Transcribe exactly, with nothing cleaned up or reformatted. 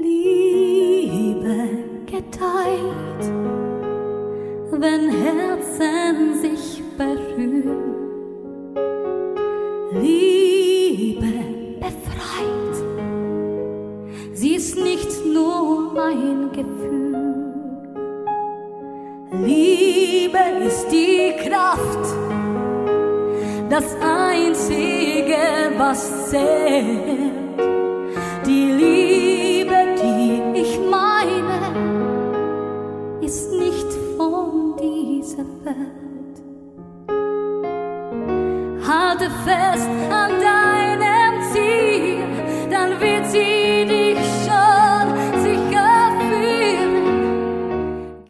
Liebe gedeiht, wenn Herzen sich berühren. Liebe befreit, sie ist nicht nur ein Gefühl. Liebe ist die Kraft, das Einzige, was zählt. Die Liebe, die ich meine, ist nicht von dieser Welt. Halte fest an